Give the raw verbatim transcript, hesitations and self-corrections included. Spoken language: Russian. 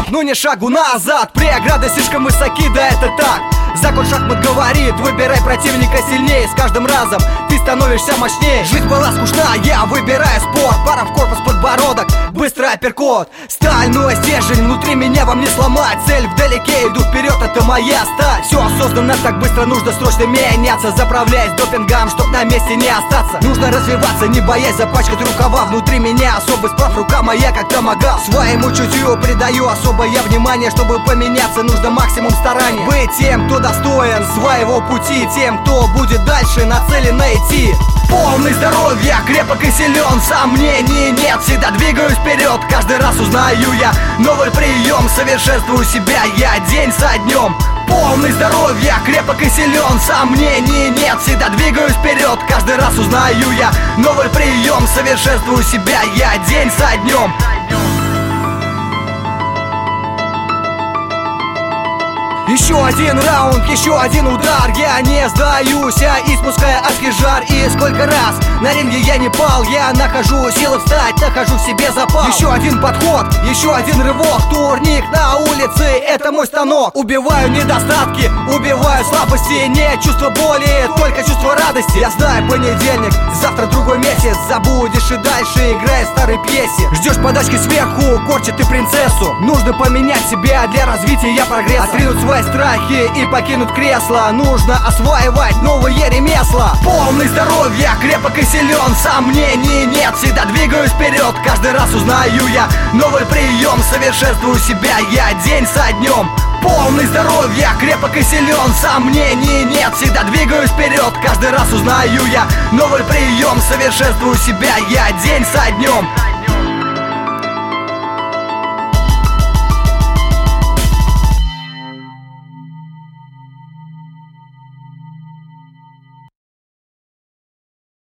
стоп, ну не шагу назад. Преграды слишком высоки, да это так. Закон шахмат говорит, выбирай противника сильнее. С каждым разом ты становишься мощнее. Жизнь была скучна, я выбираю спорт. Пара в корпус, подбородок, быстрый апперкот. Стальной стержень внутри меня вам не сломать. Цель вдалеке, иду вперед, это моя сталь. Все осознанно так быстро, нужно срочно меняться. Заправляясь допингом, чтоб на месте не остаться. Нужно развиваться, не боясь запачкать рукава. Внутри меня особый сплав, рука моя как томагав. Своему чутью придаю особое внимание. Чтобы поменяться, нужно максимум старания. Быть тем, кто достоин своего пути, тем, кто будет дальше нацелен идти. Полный здоровья, крепок и силен, сомнений нет, всегда двигаюсь вперед. Каждый раз узнаю я новый прием, совершенствую себя я день за днем. Полный здоровья, крепок и силен, сомнений нет, всегда двигаюсь вперед. Каждый раз узнаю я новый прием, совершенствую себя я день за днем. Еще один раунд, еще один удар. Я не сдаюсь, испуская адский жар. И сколько раз на ринге я не пал, я нахожу силы встать, нахожу в себе запал. Еще один подход, еще один рывок. Турник на улице, это мой станок. Убиваю недостатки, убиваю слабости. Не чувство боли, только чувство радости. Я знаю, понедельник, завтра другой месяц. Забудешь и дальше играй в старой пьесе. Ждешь подачки сверху, корчит ты принцессу. Нужно поменять себя для развития прогресса. Отринуть свои страхи и покинуть кресло. Нужно осваивать новые ремесла. Полный здоровья, крепок и силен, сомнений нет, всегда двигаюсь вперед. Каждый раз узнаю я новый прием, совершенствую себя я день за днем. Полный здоровья, крепок и силен, сомнений нет, всегда двигаюсь вперед. Каждый раз узнаю я новый прием, совершенствую себя я день за днем.